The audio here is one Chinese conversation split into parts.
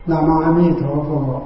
南无阿弥陀佛。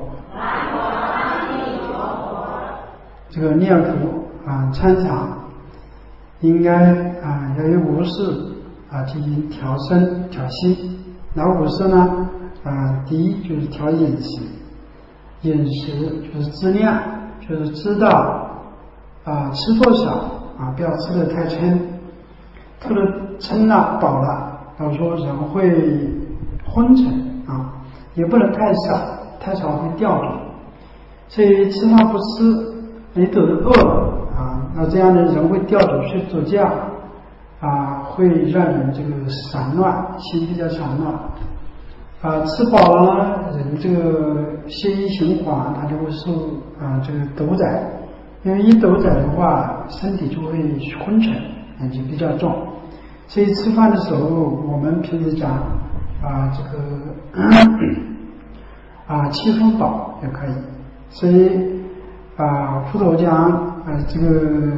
这个念佛参禅应该要有五事进行调身调息。哪五事呢？第一就是调饮食，饮食就是质量，就是知道吃多少不要吃得太撑，吃得撑了饱了，到时候人会昏沉也不能太少，太少会掉落。所以吃饭不吃，你肚子饿了那这样的人会掉头去走架会让人这个散乱，心比较散乱吃饱了呢，人这个血液循环它就会受这个斗载，因为一斗载的话，身体就会昏沉，就比较重。所以吃饭的时候，我们平时讲这个7分饱也可以。所以佛陀讲这个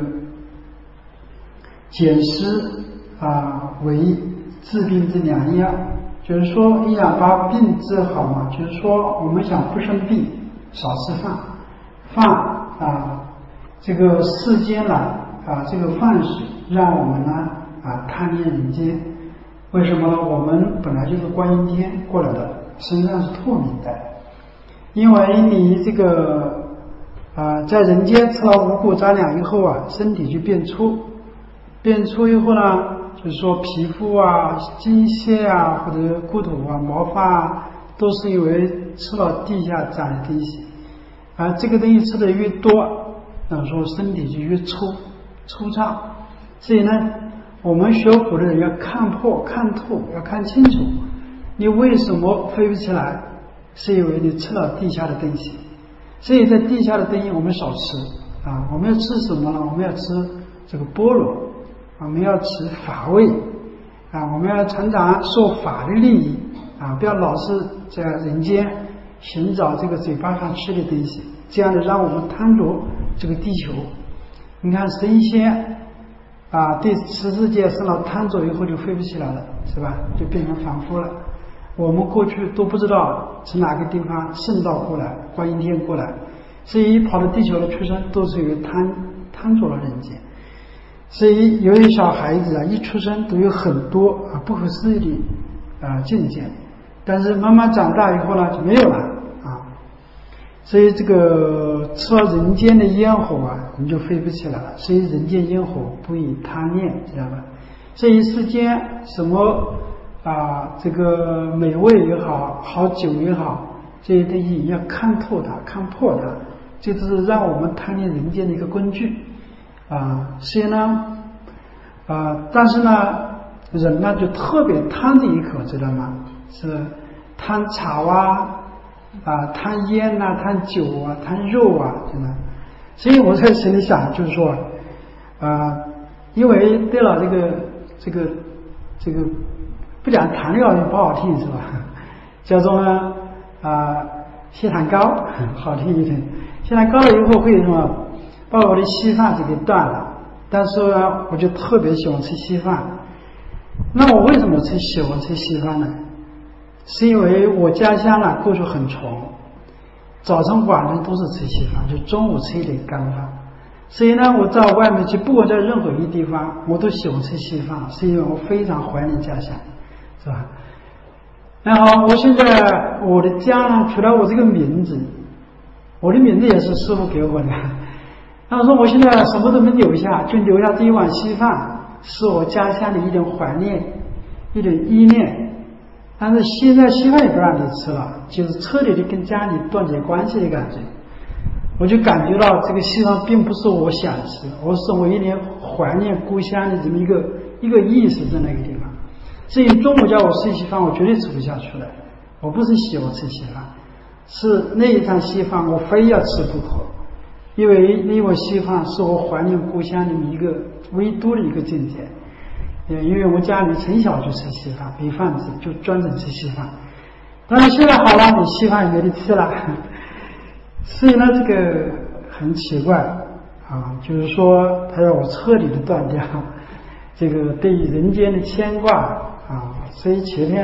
减食为治病之良药，就是说你想把病治好嘛，就是说我们想不生病，少吃饭这个世间呢这个饭水让我们呢贪恋人间。为什么呢？我们本来就是观音天过来的，身上是透明的，因为你这个在人间吃了五谷杂粮以后身体就变粗以后呢，就是说皮肤筋屑或者骨头毛发都是因为吃了地下长的东西这个东西吃的越多，那时候身体就越粗糙。所以呢，我们学佛的人要看破看透，要看清楚你为什么飞不起来，是因为你吃了地下的东西。所以在地下的东西我们少吃我们要吃什么呢？我们要吃这个般若，我们要吃法味我们要常常受法律利益不要老是在人间寻找这个嘴巴上吃的东西，这样的让我们贪着这个地球。你看神仙对十世界生了贪着以后就飞不起来了，是吧？就变成凡夫了。我们过去都不知道从哪个地方圣道过来，观音天过来，所以跑到地球的出生都是有贪着了人间。所以有些小孩子一出生都有很多不可思议的境界，但是慢慢长大以后呢就没有了所以这个吃了人间的烟火你就飞不起来了。所以人间烟火不以贪恋，知道吧？所以世间什么这个美味也好，好酒也好，这些东西要看透它，看破它，这就是让我们贪恋人间的一个工具所以呢但是呢人呢就特别贪这一口，知道吗？是贪茶贪烟贪酒贪肉真的。所以我在心里想，就是说因为对了这个不讲糖尿病不好听，是吧？叫做呢血糖高好听一点。血糖高了以后会什么？把我的稀饭就给断了。但是呢我就特别喜欢吃稀饭。那我为什么喜欢吃稀饭呢？是因为我家乡过去很穷，早晨晚上都是吃稀饭，就中午吃一点干饭。所以呢我到外面去，不管在任何一个地方我都喜欢吃稀饭，是因为我非常怀念家乡，是吧？然后我现在我的家呢，除了我这个名字，我的名字也是师父给我的。他说我现在什么都没留下，就留下这一碗稀饭，是我家乡的一点怀念，一点依恋。但是现在稀饭也不让你吃了，就是彻底的跟家里断绝关系的感觉。我就感觉到这个稀饭并不是我想吃，我是我一点怀念故乡的这么一个意识在那个地方。所以中午叫我吃稀饭，我绝对吃不下去了。我不是喜欢吃稀饭，是那一餐稀饭我非要吃不可，因为那碗稀饭是我怀念故乡的一个唯独的一个境界。因为我家里从小就吃稀饭，没饭吃就专程吃稀饭。但是现在好了，你稀饭也没得吃了。所以呢这个很奇怪就是说他要我彻底的断掉这个对人间的牵挂所以前天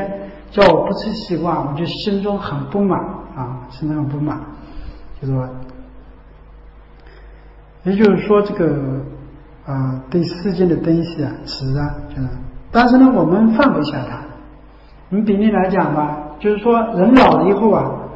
叫我不吃西瓜，我就心中很不满啊，心中很不满。就说，也就是说这个对世间的东西啊吃啊，就是，但是呢，我们放不下它。你比例来讲吧，就是说人老了以后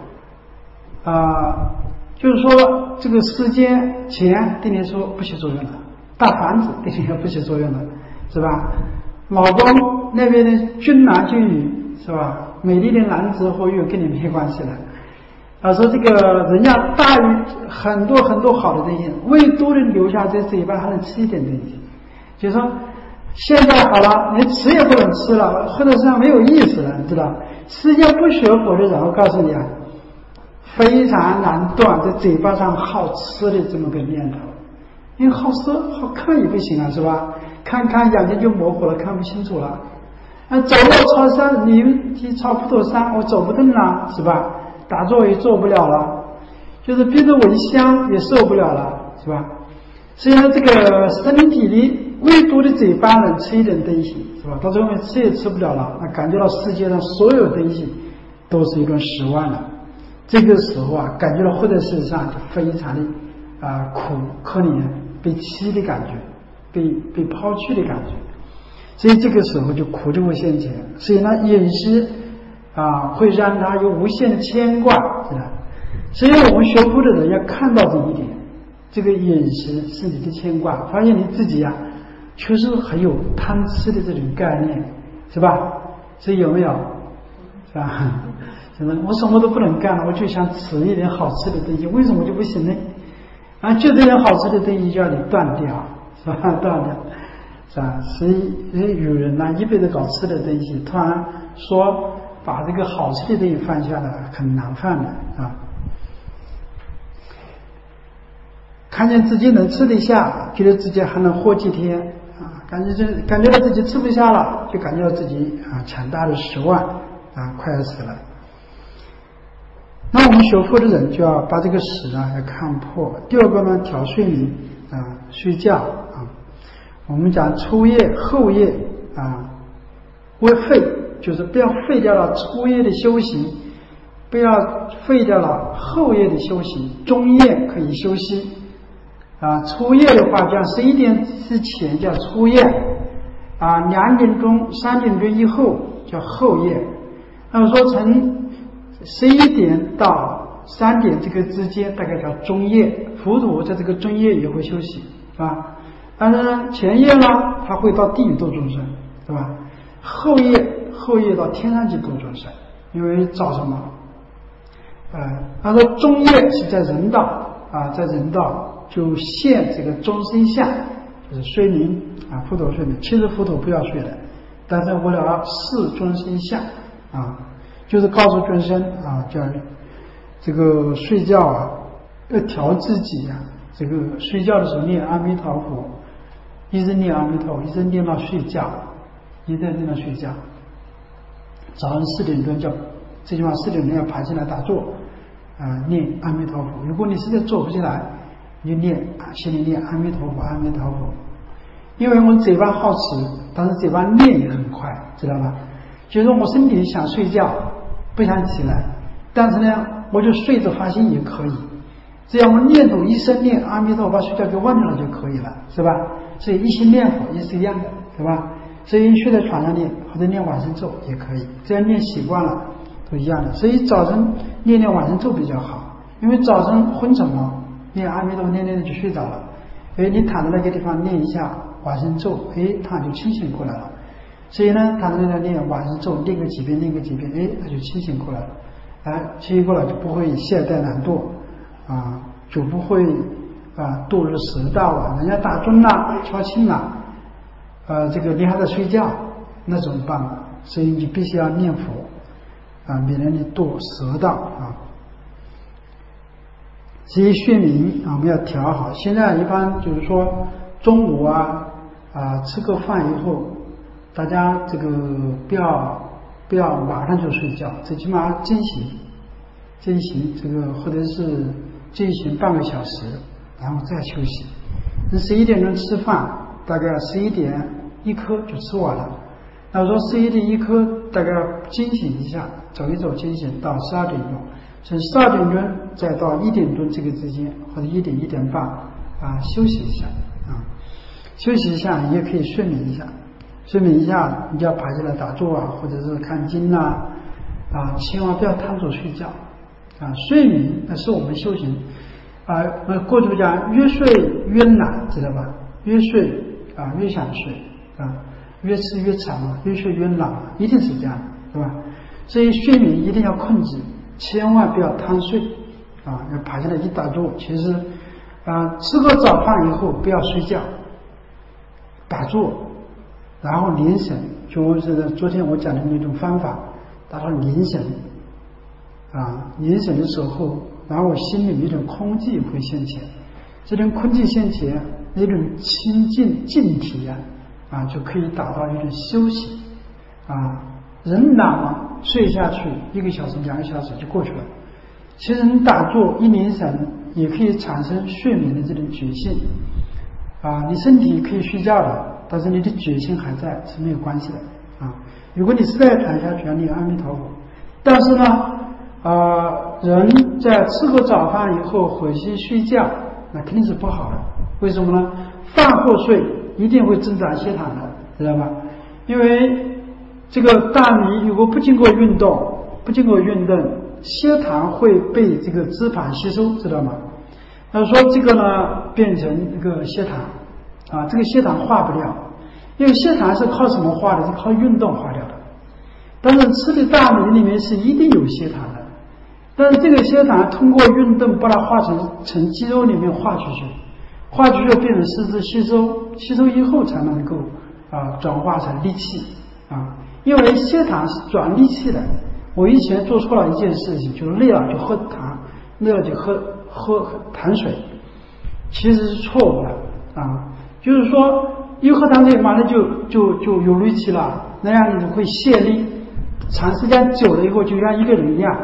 就是说这个世间钱对你说不起作用了，大房子对你也不起作用了，是吧？老公那边的俊男俊女，是吧？美丽的男子或女跟你没关系了。说这个人家大于很多很多好的东西，唯独的留下在嘴巴还能吃一点东西。就是说现在好了，连吃也不能吃了，或者是没有意思了，你知道？世间不学佛的人，我告诉你啊，非常难断在嘴巴上好吃的这么个念头。因为好吃好看也不行啊，是吧？看眼睛就模糊了，看不清楚了。走到超山，你超普陀山，我走不动了，是吧？打坐也做不了了，就是逼着闻香也受不了了，是吧？所以呢，这个身体里唯独的嘴巴能吃一点东西，是吧？到最后吃也吃不了了，感觉到世界上所有东西都是一种失望了。这个时候啊，感觉到活在世上就非常的苦可怜，被欺的感觉，被抛弃的感觉。所以这个时候就苦就会现前。所以呢，饮食会让他有无限的牵挂，是吧？所以我们学佛的人要看到这一点，这个饮食是你的牵挂，发现你自己确实很有贪吃的这种概念，是吧？所以有没有？是吧？现在我什么都不能干了，我就想吃一点好吃的东西，为什么就不行呢？就这点好吃的东西就要你断掉，是吧？断掉，是吧？所以有人一辈子搞吃的东西，突然说把这个好吃的东西放下来，很难放的啊。看见自己能吃得下，觉得自己还能活几天感觉到自己吃不下了，就感觉到自己强大的失望快要死了。那我们学佛的人就要把这个死要看破。第二个呢，调睡眠睡觉我们讲初夜后夜为废，就是不要废掉了初夜的修行，不要废掉了后夜的修行，中夜可以休息初夜的话叫11点之前叫初夜2点钟3点钟以后叫后夜。那么说从11点到3点这个之间大概叫中夜，佛陀在这个中夜也会休息但是呢前夜呢他会到地狱度众生，对吧？后夜到天上去度众生，因为找什么他说中夜是在人道在人道就现这个终身相，就是睡眠佛陀睡眠。其实佛陀不要睡的，但是为了示终身相就是告诉众生叫这个睡觉要调自己这个睡觉的时候念阿弥陀佛，一直念阿弥陀佛，一直念到睡觉，一直念到睡觉。早上4点钟最起码4点钟要爬起来打坐念阿弥陀佛。如果你实在做不起来，你就心里念阿弥陀佛阿弥陀佛。因为我嘴巴好吃，但是嘴巴念也很快，知道吧？就是说我身体想睡觉不想起来，但是呢我就睡着发心也可以，只要我念头一生念阿弥陀佛，把睡觉给忘掉了就可以了，是吧？所以一心念佛也是一样的，对吧？所以睡在床上念或者念往生咒也可以，这样念习惯了都一样的。所以早晨念往生咒比较好，因为早晨昏沉嘛，念阿弥陀佛念就睡着了，你躺在那个地方念一下往生咒，他就清醒过来了。所以呢躺在那念往生咒，念个几遍他就清醒过来了，清醒过来就不会懈怠懒惰就不会堕入蛇道人家打钟了敲磬了这个你还在睡觉，那怎么办所以你必须要念佛免得你堕蛇道所以睡眠我们要调好。现在一般就是说中午吃个饭以后，大家这个不要马上就睡觉，最起码进行这个，或者是进行半个小时，然后再休息。11点钟吃饭，大概11点1刻就吃完了， 那我说11点1刻大概惊醒一下，走一走惊醒到12点钟，从12点钟再到1点钟这个之间，或者1点1点半休息一下休息一下，你也可以睡眠一下，睡眠一下你就要爬起来打坐或者是看经千万不要贪着睡觉睡眠那是我们修行过去讲越睡越懒，知道吧？越睡越想睡越吃越馋越睡越懒一定是这样，对吧？所以睡眠一定要控制，千万不要贪睡要爬起来一打坐。其实吃过早饭以后不要睡觉，打坐，然后凝神，就是昨天我讲的那种方法，达到凝神凝神的时候，然后我心里一种空寂会现前，这种空寂现前，那种清净净体就可以达到一种休息人懒了睡下去1个小时2个小时就过去了。其实你打坐一凝神也可以产生睡眠的这种觉性你身体可以睡觉的，但是你的觉性还在是没有关系的如果你实在躺下去你阿弥陀佛。但是呢人在吃过早饭以后回去睡觉那肯定是不好的。为什么呢？饭后睡一定会增长血糖的，知道吧？因为这个大米如果不经过运动血糖会被这个脂肪吸收，知道吗？那说这个呢变成这个血糖这个血糖化不掉，因为血糖是靠什么化的？是靠运动化掉的。但是吃的大米里面是一定有血糖的，但是这个血糖通过运动把它化成肌肉里面化出去变成四肢吸收以后才能够转化成力气因为血糖是转力气的。我以前做错了一件事情，就是累了就喝糖，累了就喝糖水，其实是错误的就是说一喝糖水马上就有力气了，那样你会泄力，长时间久了以后就像一个人一样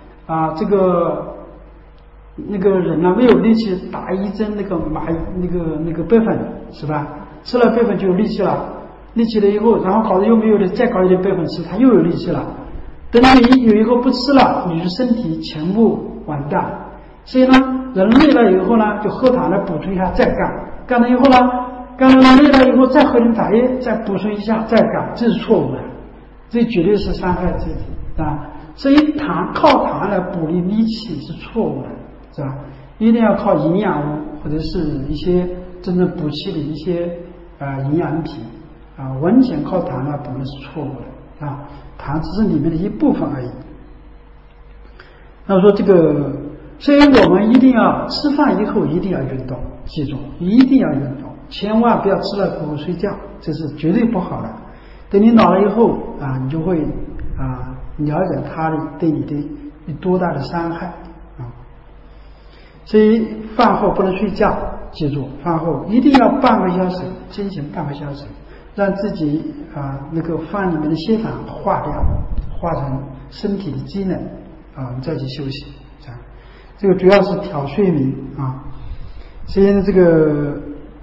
那个人没有力气打一针那个贝粉是吧？吃了贝粉就有力气了，力气了以后然后搞得又没有了，再搞一点贝粉吃它又有力气了。等你有一个不吃了，你的身体全部完蛋。所以呢人累了以后呢就喝糖来补充一下再干了以后呢累了以后再喝点茶叶再补充一下再干，这是错误的，这绝对是伤害自己所以靠糖来补力气是错误的，是吧？一定要靠营养物或者是一些真正补气的一些营养品完全靠糖来补那是错误的糖只是里面的一部分而已。那说这个，所以我们一定要吃饭以后一定要运动，记住一定要运动，千万不要吃了过后睡觉，这是绝对不好的。等你老了以后你就会了解它对你的多大的伤害所以饭后不能睡觉，记住饭后一定要半个小时进行半个小时，让自己那个饭里面的血糖化掉，化成身体的机能你再去休息这个主要是调睡眠所以呢这个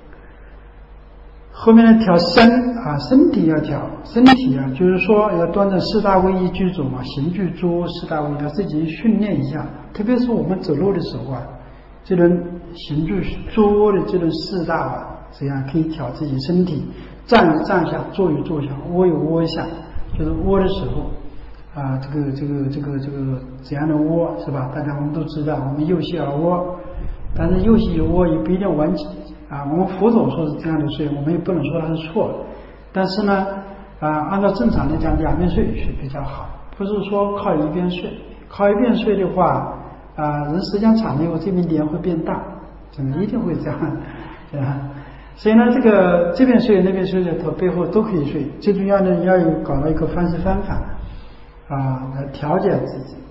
后面的调身体要调，身体就是说要端正4大位一具足行具足4大位要自己训练一下，特别是我们走路的时候这种行具足的这种4大这样可以调自己身体，站有站下，坐有坐下，窝有窝下，就是窝的时候这个怎样的窝是吧？大家我们都知道，我们右膝而窝，但是右膝有窝也不一定完全我们佛祖说是这样的睡，我们也不能说它是错的。但是呢按照正常来讲2边睡是比较好，不是说靠一边睡，靠一边睡的话人时间长了以后这边脸会变大，真的一定会这样所以呢这边睡那边睡的头背后都可以睡，最重要的要有搞到一个方式方法来调节自己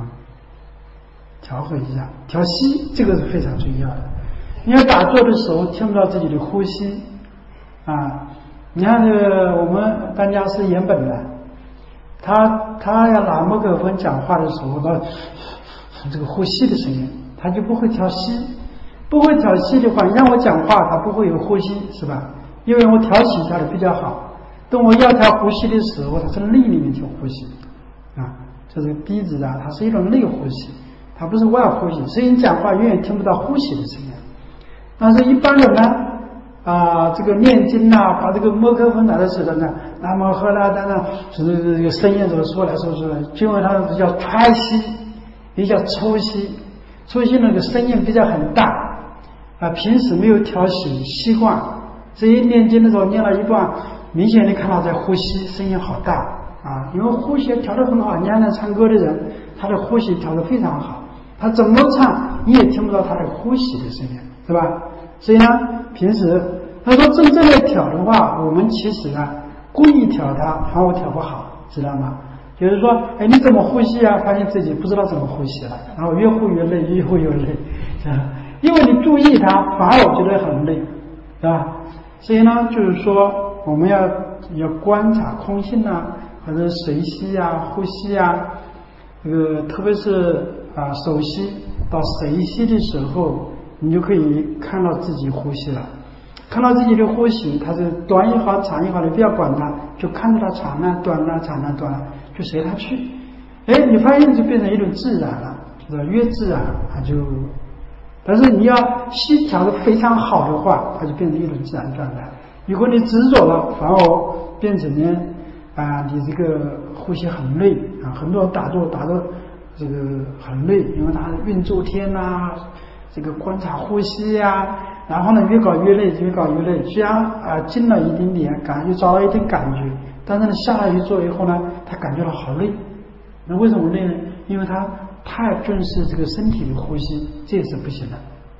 调和一下，调息这个是非常重要的。你要打坐的时候听不到自己的呼吸你看我们当家是岩本的，他要拿麦克风讲话的时候这个呼吸的声音他就不会调息，不会调息的话，你让我讲话他不会有呼吸是吧？因为我调息调的比较好当我要他呼吸的时候，他从内里面去呼吸啊，这是鼻子啊，它是一种内呼吸，它不是外呼吸。所以你讲话永远听不到呼吸的声音。但是一般人呢，这个念经啊，把这个麦克风拿在手上呢，那么后来呢，这个声音怎么说来说出来，就因为它叫喘息，也叫抽吸。抽吸那个声音比较很大啊，平时没有调习惯，所以念经的时候念了一段，明显的看到在呼吸，声音好大啊，因为呼吸调得很好。你看那唱歌的人，他的呼吸调得非常好，他怎么唱你也听不到他的呼吸的声音，是吧？所以呢，平时他说真正的调的话，我们其实呢故意调它，反而调不好，知道吗？就是说，哎，你怎么呼吸啊？发现自己不知道怎么呼吸了，然后越呼越累，越呼越累，是吧？因为你注意它，反而我觉得很累，是吧？所以呢，就是说我们要观察空性啊，或者随息啊、呼吸啊，这个特别是手吸到随吸的时候，你就可以看到自己呼吸了。看到自己的呼吸，它是短也好长也好，你不要管它，就看着它长了短了长了短了，就随它去。哎，你发现就变成一种自然了，就是越自然它就，但是你要吸调的非常好的话，它就变成一种自然状态。如果你执着了，反而变成呢你这个呼吸很累啊，很多人打坐这个很累，因为他运周天啊，这个观察呼吸啊，然后呢越搞越累，越搞越累。虽然进了一点点，感觉找到一点感觉，但是呢下来去做以后呢，他感觉到好累。那为什么累呢？因为他太重视这个身体的呼吸，这也是不行的。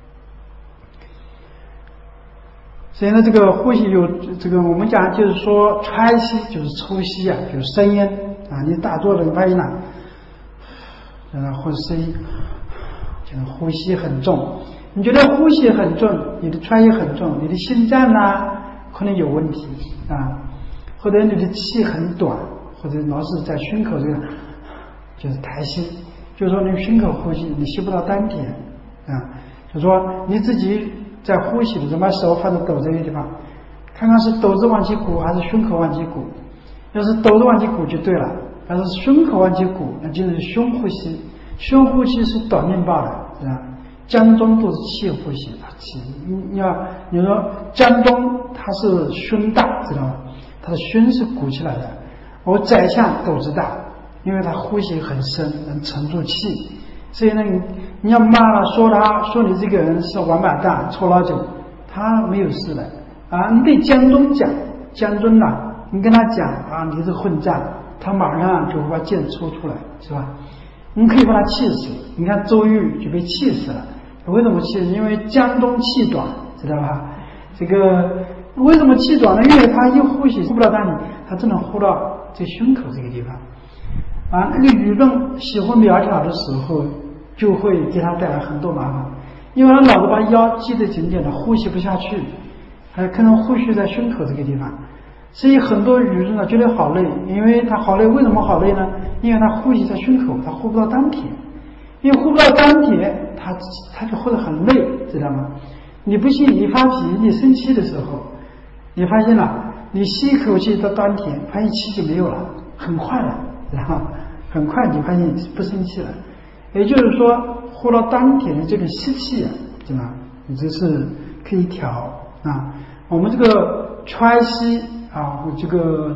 所以呢，这个呼吸有这个我们讲就是说喘息，就是抽吸啊，就是声音啊。你打坐的发现呢，或者声音，就是呼吸很重。你觉得呼吸很重，你的喘息很重，你的心脏呢可能有问题啊，或者你的气很短，或者老是在胸口这个就是抬息，就是说你胸口呼吸，你吸不到丹田啊。就是说你自己在呼吸的时候，把手放在斗这个地方，看看是斗子往起鼓还是胸口往起鼓。要是斗子往起鼓就对了，要是胸口往起鼓，那就是胸呼吸。胸呼吸是短命爆的，是吧？江中都是气呼吸啊，气。你说江中它是胸大，知道吗？它的胸是鼓起来的。我宰相斗子大，因为它呼吸很深，能沉住气。所以呢，你要骂了说你这个人是王八蛋、臭老九，他没有事的啊。你对江中讲，江中呐，你跟他讲啊，你是混账，他马上就会把剑抽出来，是吧？你可以把他气死。你看周瑜就被气死了，为什么气死？因为江东气短，知道吧？这个为什么气短呢？因为他一呼吸呼不到丹田，他只能呼到这胸口这个地方啊。那个舆论喜欢苗条的时候，就会给他带来很多麻烦，因为他老是把腰系得紧紧的，呼吸不下去，还可能呼吸在胸口这个地方。所以很多女人呢觉得好累，因为她好累，为什么好累呢？因为她呼吸在胸口，她呼不到丹田，因为呼不到丹田，她就呼得很累，知道吗？你不信，你发脾气、你生气的时候，你发现了，你吸一口气到丹田，发现气就没有了，很快了，然后很快你发现不生气了。也就是说，呼到丹田的这个吸气啊，对吧？你这是可以调啊。我们这个喘息啊，这个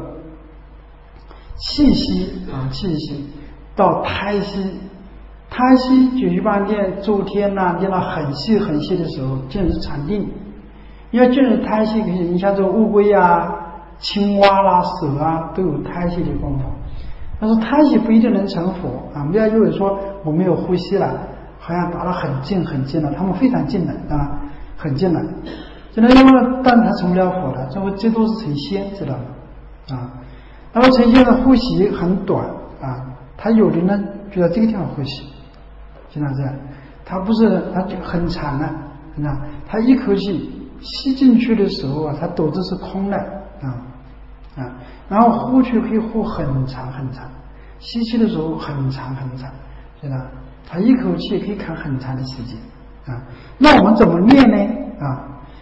气息啊，气息到胎息，胎息就一般念周天呐，念到很细很细的时候，进入禅定。因为进入胎息，你像这个乌龟啊、青蛙啦、蛇啊，都有胎息的功夫。但是胎息不一定能成佛啊！不要以为说我没有呼吸了，好像达到很近很近了，他们非常近的啊，很近了。现在因为但他成不了佛的，这都是成仙，知道吗？啊，那么成仙的呼吸很短啊，他有的呢就在这个地方呼吸，经常这样，他不是他就很长啊，他一口气吸进去的时候啊，他斗志是空的啊，然后呼去可以呼很长很长，吸气的时候很长很长，是吧？他一口气可以看很长的时间啊。那我们怎么练呢？啊，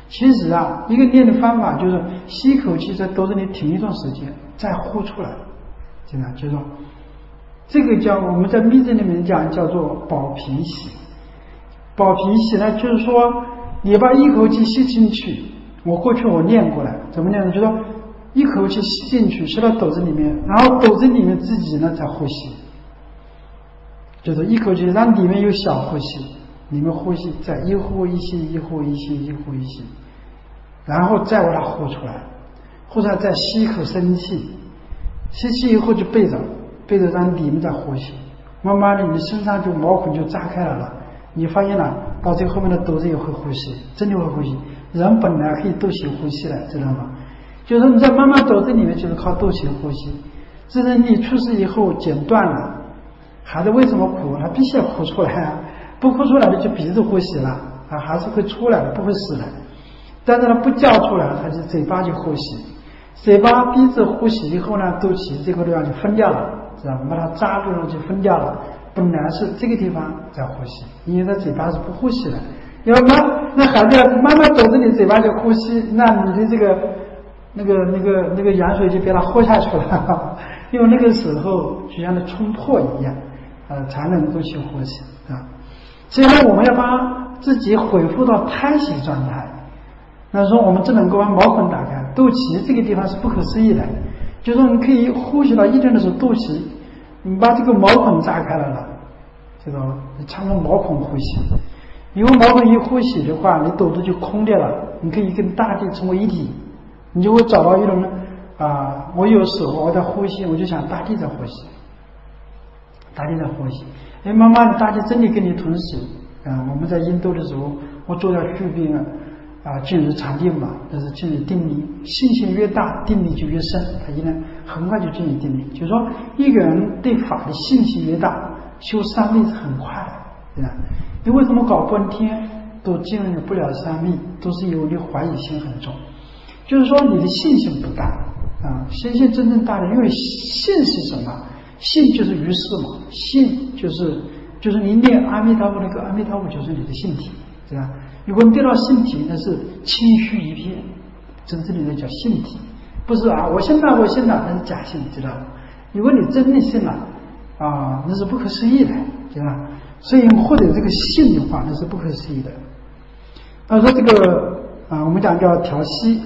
其实啊，一个练的方法就是吸一口气在肚子里停一段时间，再呼出来，这样就是说，这个叫我们在密宗里面讲叫做保平息。保平息呢，就是说你把一口气吸进去，过去我练过来，怎么练呢？就是说一口气吸进去，吸到肚子里面，然后肚子里面自己呢再呼吸，就是一口气让里面有小呼吸，里面呼吸，再一呼一吸，一呼一吸，一呼一吸，然后再把它呼出来，呼出来再吸一口生气，吸气以后就背着让里面再呼吸，慢慢的你身上就毛孔就扎开了，你发现了到最后面的肚子也会呼吸，真的会呼吸。人本来可以肚脐呼吸的，知道吗？就是你在慢慢肚子里面就是靠肚脐呼吸，自从你出世以后剪断了，孩子为什么哭？他必须要哭出来啊，不哭出来的就鼻子呼吸了啊，还是会出来的，不会死的。但是他不叫出来，他就嘴巴就呼吸，嘴巴鼻子呼吸以后呢，肚脐这个地方就分掉了，知道吗？把它扎住了就分掉了。本来是这个地方在呼吸，因为他嘴巴是不呼吸的。因为那孩子慢慢肚子里嘴巴就呼吸，那你的这个那个羊水就被他喝下去了，因为那个时候就像那冲破一样，才能够去呼吸啊。所以呢，我们要把自己恢复到胎息状态。那说我们只能够把毛孔打开，肚脐这个地方是不可思议的，就是说你可以呼吸到一定的时候，肚脐你把这个毛孔炸开了，知道吗？你常常毛孔呼吸。因为毛孔一呼吸的话，你肚子就空掉了，你可以跟大地成为一体，你就会找到一种我有时候我在呼吸，我就想大地在呼吸，大地在呼吸，慢慢的大地真的跟你同时我们在印度的时候，我做到续病进入禅定嘛，但是进入定力，信心越大，定力就越深，他一能很快就进入定力。就是说，一个人对法的信心越大，修三昧是很快的，对吧？你为什么搞半天都进入不了三昧，都是因为你怀疑心很重，就是说你的信心不大信心真正大的，因为信是什么？信就是于事嘛，信就是你念阿弥陀佛，那个阿弥陀佛就是你的性体，对吧？如果你得到性体，那是轻虚一片，真正的叫性体，不是我信了，那是假信，知道吗？如果你真的信了那是不可思议的，对吧？所以或者这个信的话，那是不可思议的。说这个我们讲叫调息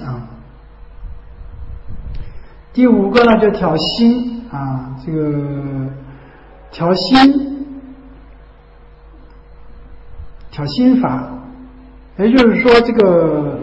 第五个呢叫调心这个调心法，也就是说这个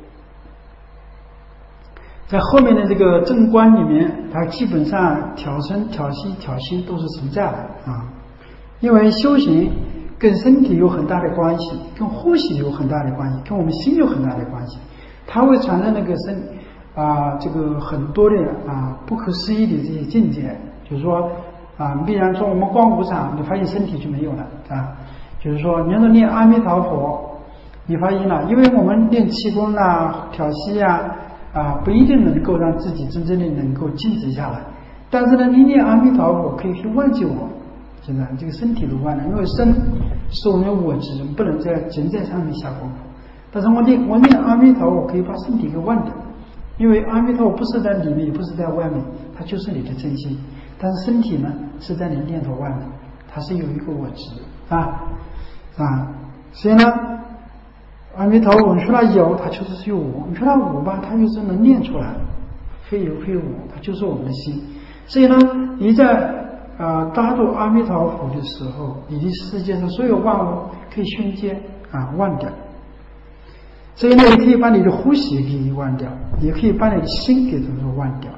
在后面的这个正观里面，它基本上调身、调息、调心都是存在的因为修行跟身体有很大的关系，跟呼吸有很大的关系，跟我们心有很大的关系，它会产生那个这个很多的不可思议的这些境界。就是说比方说我们逛舞场，你发现身体就没有了就是说你要是念阿弥陀佛，你发现了，因为我们练气功调息不一定能够让自己真正的能够静止下来，但是呢，你念阿弥陀佛可以去忘记我，现在这个身体都忘了，因为身是我们的我执，不能在仅在上面下功夫。但是我念阿弥陀佛可以把身体给忘掉，因为阿弥陀佛不是在里面，也不是在外面，它就是你的真心。但是身体呢是在你念头外面，它是有一个我执所以呢，阿弥陀佛，你说它有，它就是有我；你说它无吧，它就是能念出来，非有非无，它就是我们的心。所以呢，你在搭住阿弥陀佛的时候，你的世界上所有万物可以瞬间忘掉。所以呢，你可以把你的呼吸给忘掉，也可以把你的心给忘掉。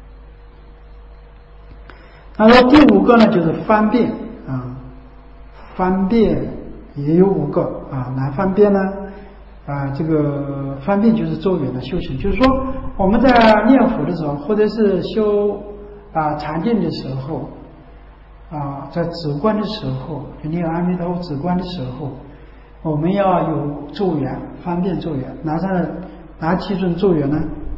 然后第五个呢，就是方便方便也有5个哪方便呢？这个方便就是周圆的修行，就是说我们在念佛的时候，或者是修禅定的时候在止观的时候，就念阿弥陀佛止观的时候，我们要有咒缘，方便咒缘。哪几种咒缘呢？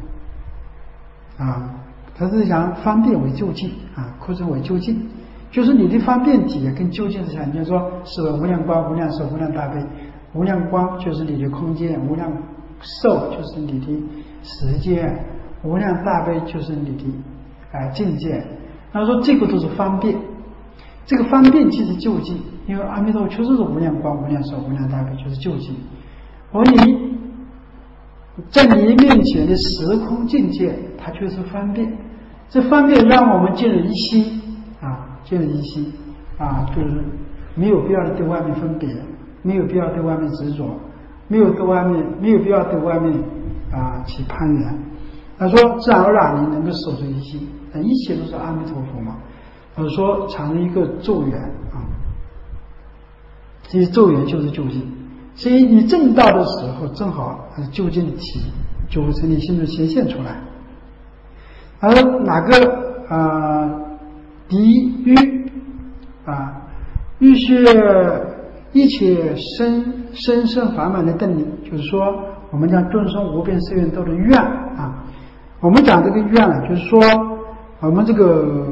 它是讲方便为究竟扩充为究竟，就是你的方便体跟究竟是相。就是说是无量光、无量寿、无量大悲。无量光就是你的空间，无量寿就是你的时间，无量大悲就是你的境界。他说这个都是方便，这个方便即是究竟，因为阿弥陀佛确实是无量光、无量寿、无量大悲，就是究竟。而你在你面前的时空境界，它却是方便。这方便让我们见了一心见了一心就是没有必要对外面分别，没有必要对外面执着，没有必要对外面去攀缘。他说自然而然你能够守住一心，一切都是阿弥陀佛嘛。他说常一个咒缘这些咒缘就是究竟。所以你正道的时候，正好究竟的体就会从你心中显现出来。而哪个敌欲欲是一切深法满的定力，就是说我们讲众生无边誓愿度的愿我们讲这个愿呢，就是说我们这个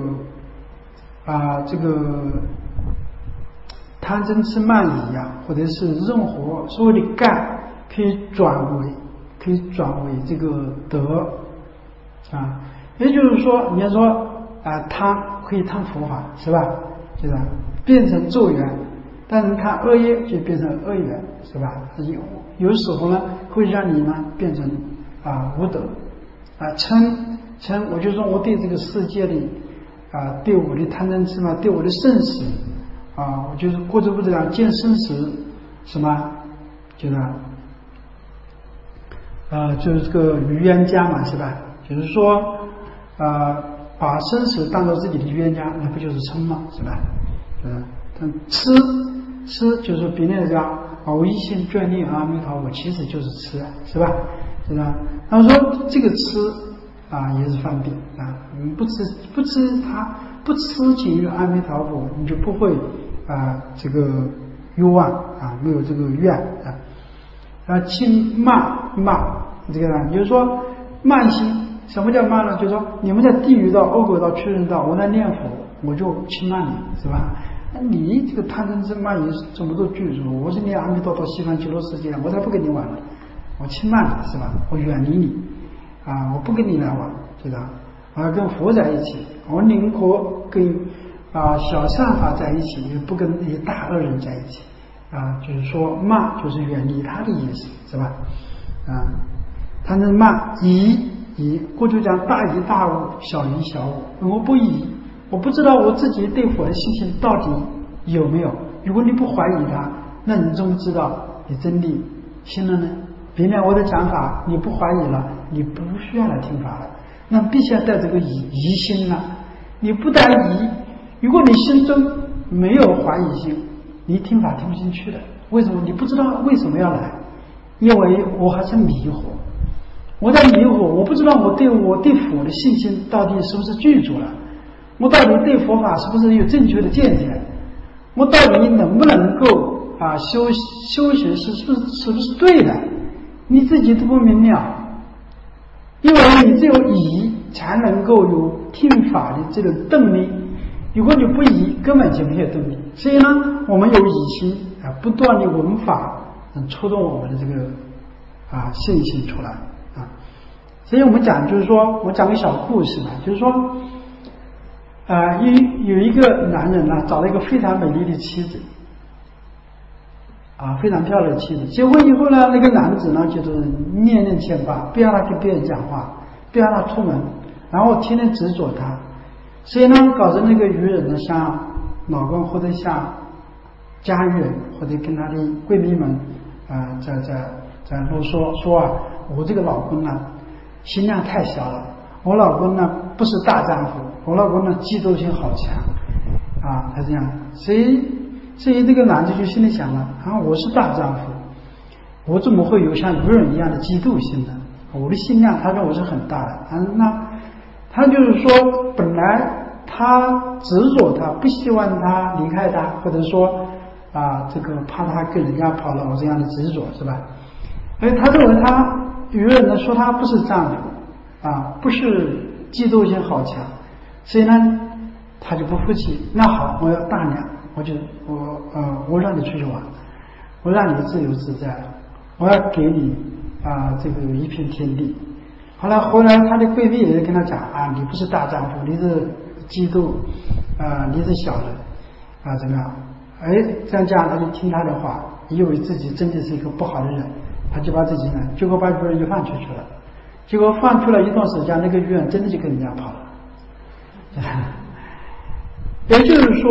贪嗔痴慢疑或者是任何所谓的干，可以转为这个德也就是说，你要说贪可以贪佛法是吧？就是变成咒缘，但是贪恶业就变成恶缘是吧？有时候呢会让你呢变成无德嗔，我就说我对这个世界里对我的贪嗔痴慢，对我的生死我就是或者不这样见生死什么，就是就是这个愚冤家嘛是吧？就是说把生死当作自己的冤家，那不就是嗔吗？是吧？痴就是别人讲我一心眷恋阿弥陀佛，其实就是痴是吧？是吧？他说这个痴也是方便你不痴情于阿弥陀佛，你就不会这个欲望没有这个愿轻慢这个就是说慢心。什么叫慢呢？就是说你们在地狱道、恶鬼道、畜生道，我在念佛，我就轻慢你是吧？你这个贪嗔痴慢疑这么多具足，我是念阿弥陀佛西方极乐世界，我才不跟你玩了，我轻慢你是吧？我远离你我不跟你来玩，知道？我要跟佛在一起，我宁可跟小善法在一起，也不跟那些大恶人在一起就是说慢就是远离他的意思是吧？贪嗔慢疑，过去讲大疑大悟，小疑小悟。我不疑，我不知道我自己对佛的信心到底有没有。如果你不怀疑他，那你怎么知道你真的信了呢？别人我的讲法你不怀疑了，你不需要来听法了，那必须要带这个疑心了。你不带疑，如果你心中没有怀疑心，你听法听不进去的。为什么？你不知道为什么要来，因为我还是迷惑。我在迷惑，我不知道我对佛的信心到底是不是具足了，我到底对佛法是不是有正确的见解，我到底能不能够修学是不是对的，你自己都不明了。因为你只有疑才能够有听法的这个动力，如果你不疑根本就没有动力。所以呢我们有疑心不断的闻法触动我们的这个信心出来所以我们讲就是说，我讲个小故事嘛，就是说有一个男人找了一个非常美丽的妻子非常漂亮的妻子。结婚以后呢，那个男子呢就是念念牵挂，不让他跟别人讲话，不让他出门，然后天天执着他。所以呢搞成那个渔人呢，像老公或者像家人或者跟他的闺蜜们在啰嗦说我这个老公呢心量太小了，我老公呢不是大丈夫，我老公呢嫉妒心好强他这样。所以这个男的就心里想了我是大丈夫，我怎么会有像渔人一样的嫉妒心呢？我的心量他认为是很大的那他就是说本来他执着他不希望他离开他，或者说这个怕他跟人家跑了这样的执着是吧？而他认为他渔人呢说他不是丈夫不是嫉妒心好强，所以呢他就不服气。那好，我要大量，我让你出去玩，我让你自由自在，我要给你这个一片天地。后来他的闺蜜也跟他讲啊，你不是大丈夫，你是嫉妒你是小人怎么样？这样讲他就听他的话，以为自己真的是一个不好的人，他就把自己呢，结果把别人就放出去了。结果放出了一段时间，那个鱼真的就跟人家跑了。也就是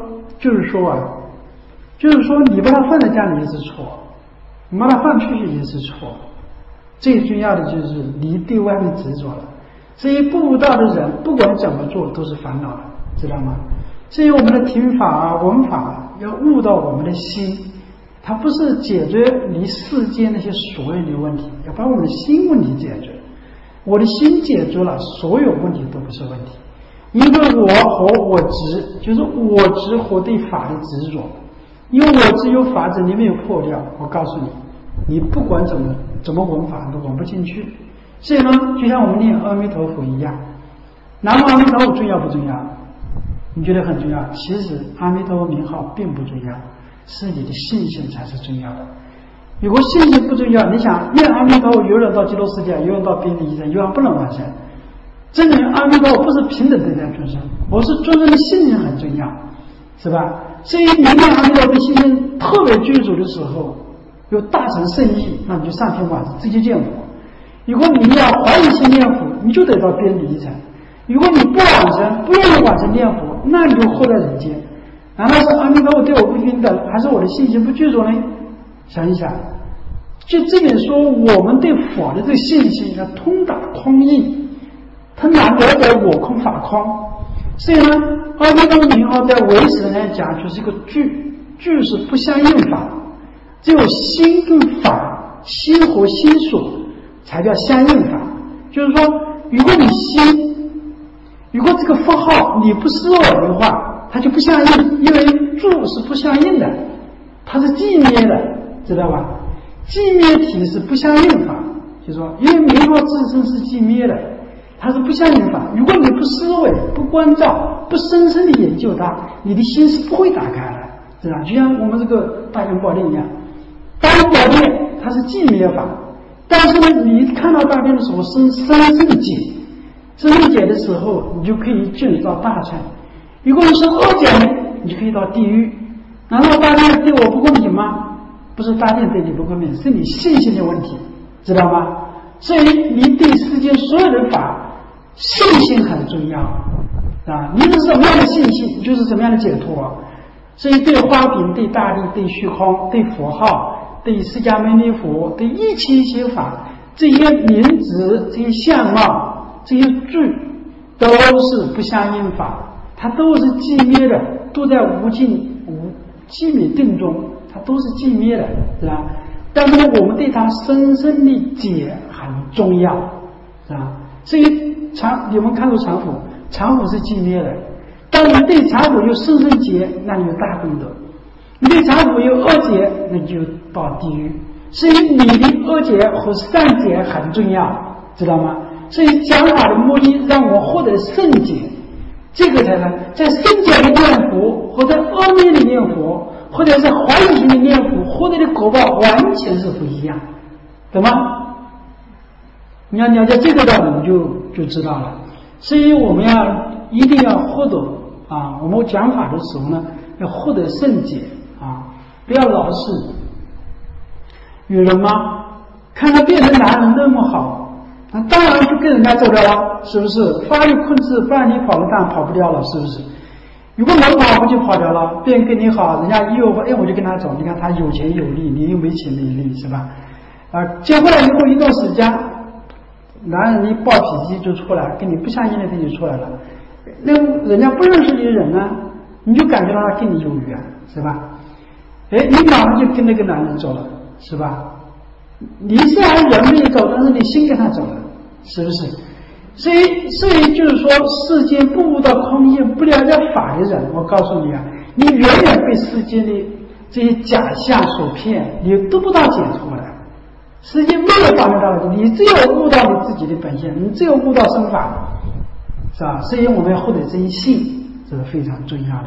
说你把它放在家里也是错，你把它放出去也是错。最重要的就是你对外面执着了。所以不悟道的人不管怎么做都是烦恼的，知道吗？所以我们的听法闻法要悟到我们的心，它不是解决你世间那些所有的问题，要把我们的心问题解决。我的心解决了，所有问题都不是问题。因为我和我执，就是我执和对法的执着。因为我执有法执，你没有破掉，我告诉你，你不管怎么闻法都闻不进去。所以呢，就像我们念阿弥陀佛一样，南无阿弥陀佛重要不重要？你觉得很重要？其实阿弥陀佛名号并不重要，是你的信心才是重要的。如果信心不重要，你想念阿弥陀佛，有人到极乐世界，有人到边地一生，有人不能完成。证明阿弥陀佛不是平等对待众生，我是众生的信心很重要，是吧？所以你念阿弥陀佛的信心特别具足的时候，有大乘圣意，那你就上天往生，直接见佛。如果你要怀疑心念佛，你就得到边地一层。如果你不往生，不愿意往生念佛，那你就活在人间。难道是阿弥陀佛对我不平等，还是我的信心不具足呢？想一想，就这点说，我们对佛的这个信心要通达空义，它难得在我空法空。所以呢，阿弥陀佛名号在唯识来讲就是一个句是不相应法，只有心跟法，心和心所才叫相应法。就是说，如果这个佛号你不思维的话，它就不相应，因为住是不相应的，它是寂灭的，知道吧？寂灭体是不相应法，就是说，因为名号自身是寂灭的，它是不相应法。如果你不思维、不关照、不深深的研究它，你的心是不会打开的，知道吧？就像我们这个大雄宝殿一样，大雄宝殿它是寂灭法，但是呢，你看到大殿的时候，深深的解。深深解的时候，你就可以进入到大乘。如果你是恶解呢，你就可以到地狱。难道大殿对我不公平吗？不是大殿对你不公平，是你信心的问题，知道吗？所以你对世间所有的法，信心很重要啊！你是什么样的信心，就是什么样的解脱。所以对花瓶、对大地、对虚空、对佛号、对释迦牟尼佛、对一切法，这些名字、这些相貌、这些句都是不相应法，它都是寂灭的，都在无寂灭定中，它都是寂灭的，是吧？但是呢，我们对它深深的解很重要，是吧？所以你们看过常府，常府是寂灭的，当你对常府有深深解，那你有大功德；你对常府有恶解，那就到地狱。所以你的恶解和善解很重要，知道吗？所以讲法的目的让我获得圣解，这个才能在圣解的念佛和在阿弥的念佛，或者是怀疑心的念佛获得的果报完全是不一样，懂吗？你要了解这个道理，你就知道了。所以我们一定要获得我们讲法的时候呢，要获得圣解不要老是有人吗？看他变成男人那么好。那当然就跟人家走掉了，是不是？发力控制，不然你跑了当然跑不掉了，是不是？如果能跑不就跑掉了，别人跟你好，人家一有我就跟他走，你看他有钱有力，你又没钱没力，是吧？结婚了以后一段时间，男人一暴脾气就出来，跟你不相应的东西出来了，那人家不认识你的人呢，你就感觉到他跟你有缘，是吧？你马上就跟那个男人走了，是吧？你虽然人没走，但是你心跟他走了，是不是？所以就是说，世间不悟到空性、不了解法的人，我告诉你你远远被世间的这些假象所骗，你得不到解脱的。世间没有法门道理，你只有悟到你自己的本性，你只有悟到生法，是吧？所以我们要获得真性，这是非常重要的。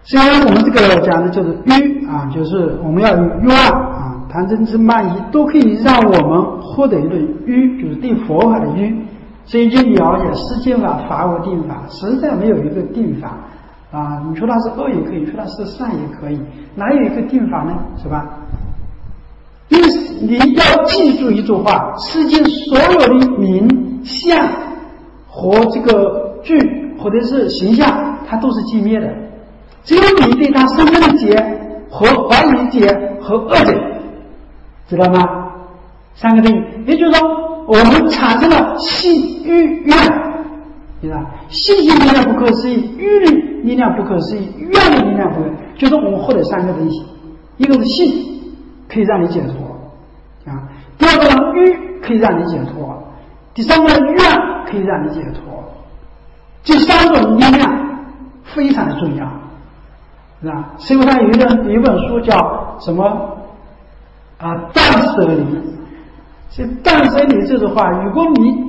所以我们这个讲的就是欲啊，就是我们要有欲望啊，贪嗔痴慢疑都可以让我们获得一个欲，就是对佛法的欲。所以就了解世间法法无定法，实在没有一个定法啊。你说它是恶也可以，说它是善也可以，哪有一个定法呢？是吧？因为你要记住一句话：世间所有的名相和这个句或者是形象，它都是寂灭的。只有你对它深深的解和怀疑解和恶解，知道吗？三个定义，也就是说，我们产生了信欲愿，知道吧？信心力量不可思议，欲力量不可思议，愿的力量不可思议，就是我们获得三个东西：一个是信，可以让你解脱啊；第二个呢，欲可以让你解脱；第三个呢，愿可以让你解脱。这三种力量非常的重要。是吧？所以他有一本书叫什么啊？断舍离。这断舍离这句话，如果你不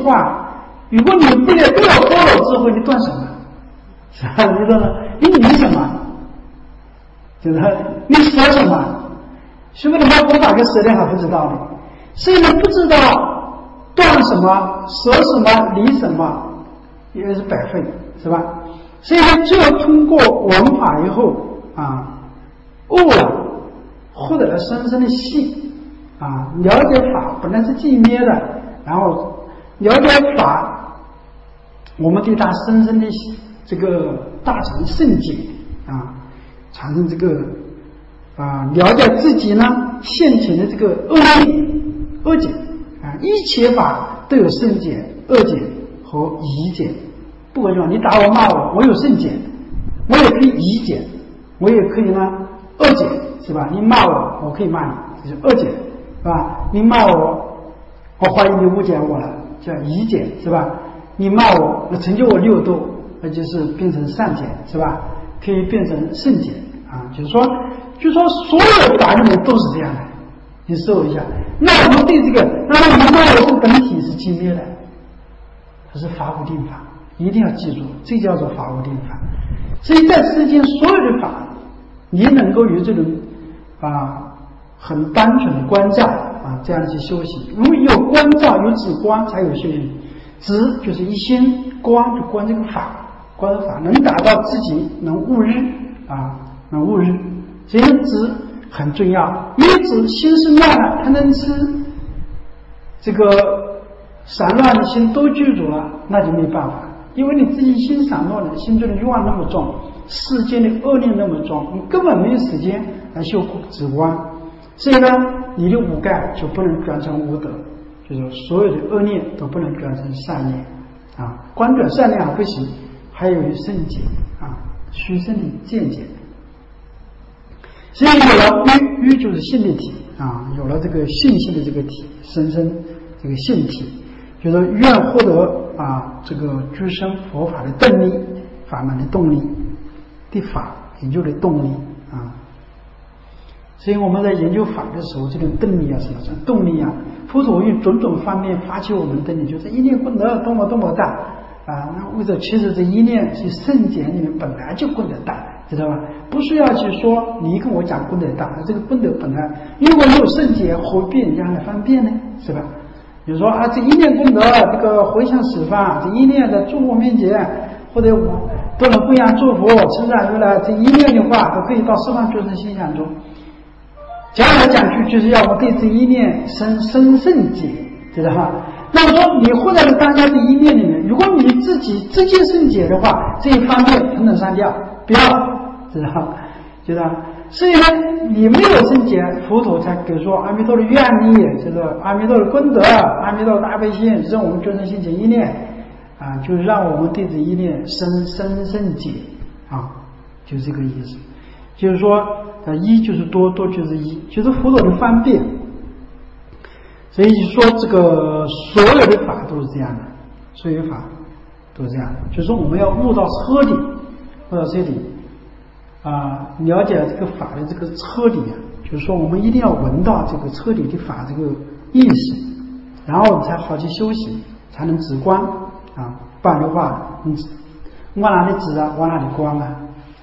了多少智慧，你断什么？是吧？你说呢？你理什么？就是你舍什么？学过的话，佛法跟舍的还不知道呢。所以呢，不知道断什么、舍什么、离什么，也是白费，是吧？所以呢，只有通过闻法以后啊，悟了，获得了深深的信啊，了解法本来是寂灭的，然后了解法，我们对它深深的这个大乘圣解啊，产生这个了解自己呢现前的这个恶解啊，一切法都有圣解、恶解和疑解。不管说你打我骂我，我有圣解，我也可以疑解，我也可以呢恶解，是吧？你骂我，我可以骂你，这是恶解，是吧？你骂我，我怀疑你误解我了，叫疑解，是吧？你骂我，成就我六度，那就是变成善解，是吧？可以变成圣解啊，就是说所有法里面都是这样的。你搜一下，那我们对这个，那么我们骂我是本体是寂灭的，它是法无定法。一定要记住，这叫做法无定法。所以在世间所有的法，你能够有这种很单纯的关照啊，这样去修行。如果有关照，有止观，才有修行。止就是一心，观就观这个法，观法能达到自己能悟日啊，能悟日。所以止很重要，因为止心是乱了，它能吃这个散乱的心都具足了，那就没办法。因为你自己心散乱了，心中的欲望那么重，世间的恶念那么重，你根本没有时间来修止观。所以呢，你的五盖就不能转成无德，就是所有的恶念都不能转成善念啊。光转善念还不行，还有圣解啊，虚生的见解。所以有了欲就是信的体啊，有了这个信心的这个体，深深这个信体，就是愿获得这个居生佛法的动力，法门的动力，对法研究的动力啊。所以我们在研究法的时候，这种动力啊，什么动力啊？佛陀用种种方面发起我们的动力，就是一念功德多么多么大啊！那或者其实这一念是圣解里面本来就功德大，知道吧？不需要去说你跟我讲功德大，这个功德本来如果没有圣解，何必人家来方便呢？是吧？比如说这一念功德，这个回向十方，这一念的诸佛面前，或者我都能供养诸佛，成长如来，这一念的话，都可以到十方诸圣心想中。讲来讲去，就是要我们对这一念生圣解，知道吧？那么说，你获得了当下这一念里面，如果你自己直接圣解的话，这一方面统统删掉，不要，知道吧？知道吧？所以呢，你没有圣解，佛陀才给说阿弥陀的愿力，就是阿弥陀的功德，阿弥陀的大悲心，让我们众生心解一念啊，就是让我们对这一念生圣解啊，就这个意思。就是说，一就是多，多就是一，就是佛陀的方便。所以说，这个所有的法都是这样的，所有法都是这样的，就是我们要悟到彻底，悟到彻底。了解这个法的这个彻底就是说我们一定要闻到这个彻底的法这个意识，然后才好去修行，才能止观啊。不然的话，你往哪里止啊，往哪里观啊，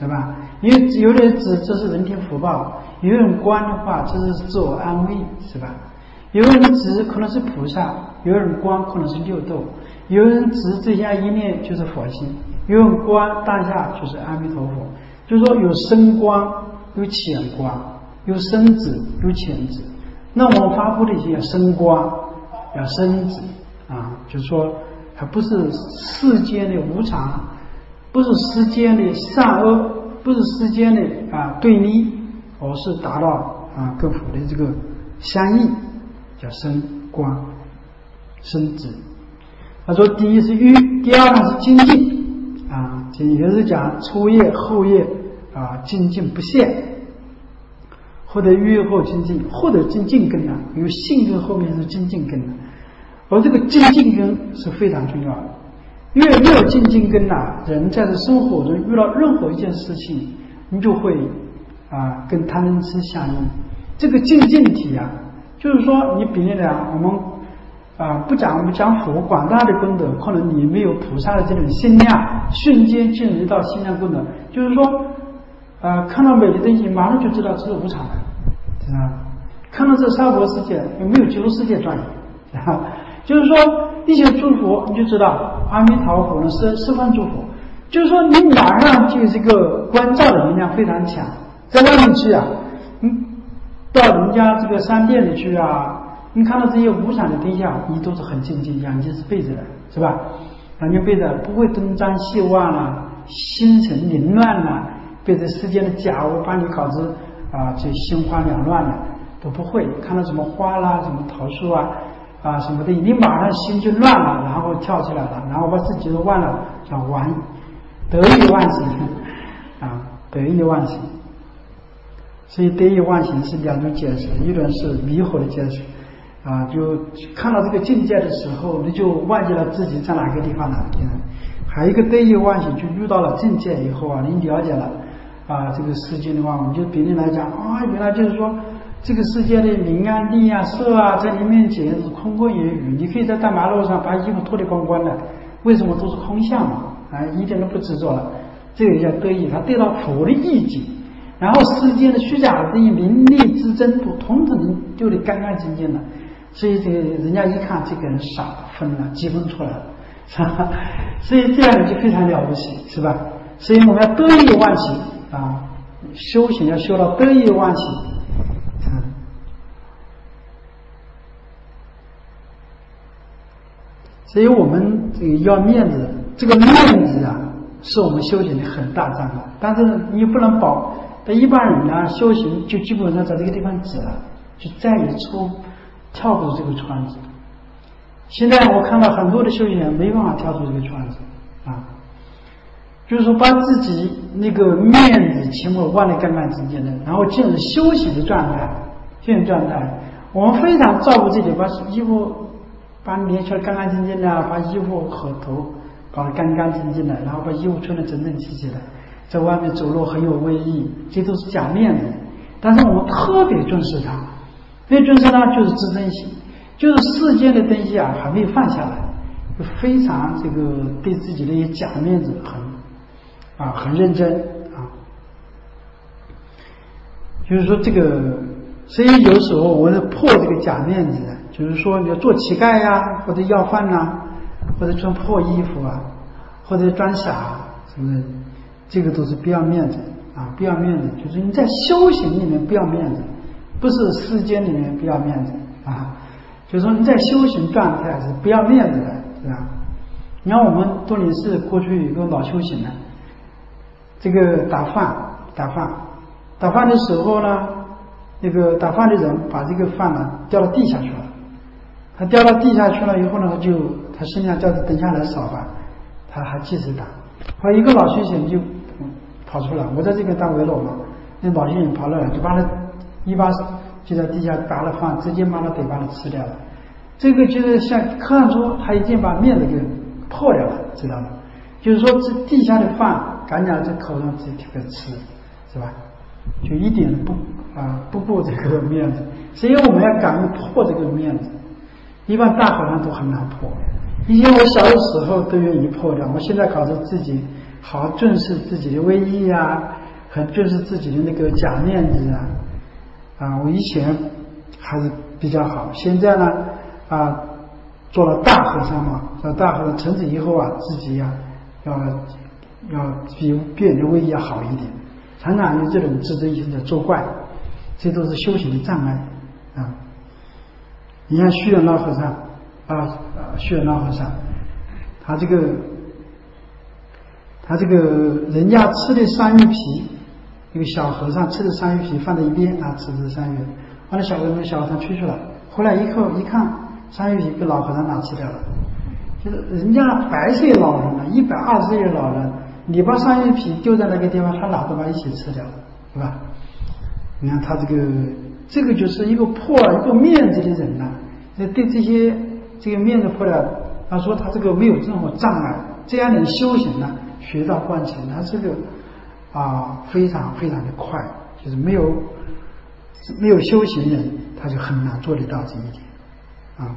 对吧？因为有的人指这是人天福报，有人观的话这是自我安慰，是吧？有人指可能是菩萨，有人观可能是六道，有人指这下一念就是佛心，有人观当下就是阿弥陀佛。就是说有深观有浅观，有深指有浅指。那我们发布的一些深观要深指啊，就是说它不是世间的无常，不是世间的善恶，不是世间的对立，而是达到跟佛的这个相应，叫深观深指。他说第一是欲，第二呢是精进啊，也是讲初业后业精进不懈，或者欲后精进，或者精进根啊，有性根后面是精进根的，而这个精进根是非常重要的。因为没有精进根人在这生活中遇到任何一件事情，你就会跟贪嗔痴相应。这个精进体就是说你比例我们不讲佛广大的功德，可能你没有菩萨的这种心量，瞬间进入到心量功德，就是说看到美的东西马上就知道这是无常的，知道吗？看到这娑婆世界有没有极乐世界转移就是说一些诸佛你就知道阿弥陀佛呢是十方诸佛，就是说你马上就这个观照的能量非常强。在外面去到人家这个商店里去你看到这些无常的对象，你都是很静静养精是背着的，是吧？养精背着，不会东张西望心神凌乱被这世间的假物把你搞得这心花缭乱的都不会。看到什么花啦，什么桃树什么的，你马上心就乱了，然后跳起来了，然后把自己都忘了，叫玩得意忘形得意忘形。所以得意忘形是两种解释，一种是迷惑的解释就看到这个境界的时候，你就忘记了自己在哪个地方了。还有一个得意忘形，就遇到了境界以后你了解了这个世界的话，我们就比例来讲原来就是说这个世界的名利色在你面前是空空言语，你可以在大马路上把衣服脱得光光的，为什么都是空相一点都不执着了。这个叫得意，他得到佛的意境，然后世间的虚假的这些名利之争都统统丢得干干净净的。所以这个人家一看这个人傻分了，积分出来了，是吧？所以这样就非常了不起，是吧？所以我们要得意忘形修行要修到得意忘形所以我们要面子，这个面子是我们修行的很大障碍。但是你不能保，但一般人修行就基本上在这个地方止了，就再也跳不出这个圈子。现在我看到很多的修行人没办法跳出这个圈子就是说把自己那个面子情我忘得干干净净的，然后进入修行的状态。我们非常照顾自己，把衣服把脸穿得干干净净的，把衣服和头搞得干干净净的，然后把衣服穿得整整齐齐的，在外面走路很有威仪，这都是讲面子。但是我们特别重视它，最重视它就是自珍惜，就是世间的东西还没有放下来，就非常这个对自己的一些假面子很认真就是说这个，所以有时候我们破这个假面子就是说你要做乞丐或者要饭或者穿破衣服或者装傻什么的，这个都是不要面子不要面子，就是你在修行里面不要面子，不是世间里面不要面子就是说你在修行状态是不要面子的，是吧？你看我们东林寺过去有一个老修行这个打饭的时候呢，那个打饭的人把这个饭掉到地下去了，他掉到地下去了以后呢，他心想叫他等下来扫吧，他还继续打。后来一个老修行就跑出来，我在这边当围楼嘛，那老修行跑来就把他一把就在地下打了饭，直接把他嘴巴吃掉了。这个就是像看出他已经把面子给破掉了，知道吗？就是说这地下的饭赶紧在口上直接吃，是吧？就一点不顾这个面子，所以我们要敢于破这个面子。一般大和尚都很难破，以前我小的时候都愿意破掉，我现在搞得自己好好正视自己的威仪啊，很正视自己的那个假面子啊。我以前还是比较好，现在呢做了大和尚嘛，做大和尚从此以后自己要比别人的威仪要好一点，常常有这种自尊心的作怪，这都是修行的障碍啊。你看虚云老和尚虚云老和尚，他这个人家吃的山芋皮，一个小和尚吃的山芋皮放在一边，他吃的山芋，完了小和尚吹出来，后来一看山芋皮被老和尚拿吃掉了。就是人家100岁老人了，120岁的老人，你把山芋皮丢在那个地方，他老都把一起吃掉了，对吧？你看他这个就是一个破一个面子的人呐，对这个面子破了，他说他这个没有任何障碍，这样的修行呢，学到观前，他这个非常非常的快，就是没有修行人，他就很难做得到这一点啊。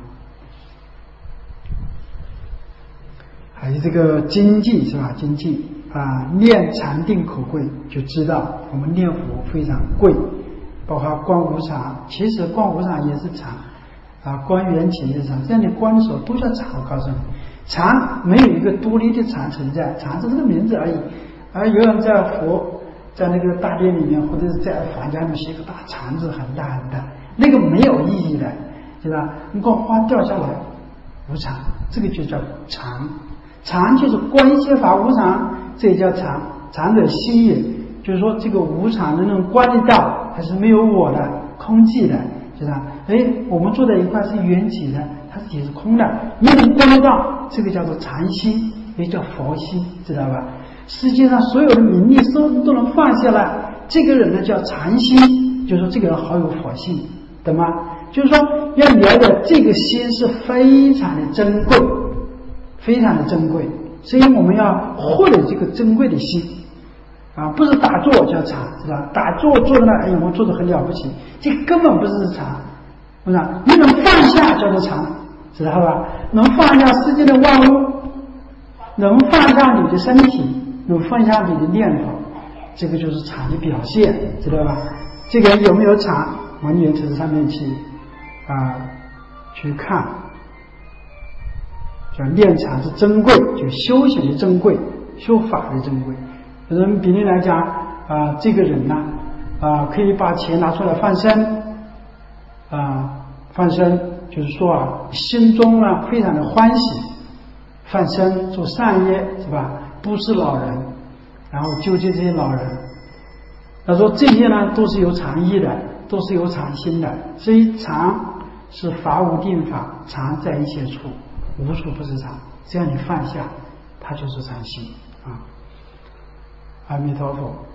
还有这个精进是吧？精进念禅定可贵，就知道我们念佛非常贵，包括观无常，其实观无常也是禅观缘起也是禅，这样的观的时候都叫禅。我告诉你，禅没有一个独立的禅存在，禅是这个名字而已。而有人在那个大殿里面，或者是在房间里面写个大禅字，很大很大，那个没有意义的，对吧？你给我花掉下来，无常，这个就叫禅。常就是观一切法无常，这也叫常。常者心也，就是说这个无常能观得到，它是没有我的，空寂的，是吧？我们坐在一块是缘起的，它也是空的，你能观得到，这个叫做禅心，也叫佛心，知道吧？世界上所有的名利都能放下来，这个人呢叫禅心，就是说这个人好有佛性，懂吗？就是说要了解这个心是非常的珍贵，非常的珍贵，所以我们要获得这个珍贵的心不是打坐叫禅，是吧？打坐坐在那，我做的很了不起，这根本不是禅，不是？你能放下叫做禅，知道吧？能放下世界的万物，能放下你的身体，能放下你的念头，这个就是禅的表现，知道吧？这个有没有禅，完全从上面去看。叫念禅是珍贵，就修行的珍贵，修法的珍贵。人比例来讲这个人呢可以把钱拿出来放生放生就是说心中呢非常的欢喜，放生做善业是吧？布施老人，然后救济这些老人。他说这些呢都是有禅意的，都是有禅心的，所以禅是法无定法，禅在一切处，无处不是禅，这样你放下，它就是禅心阿弥陀佛。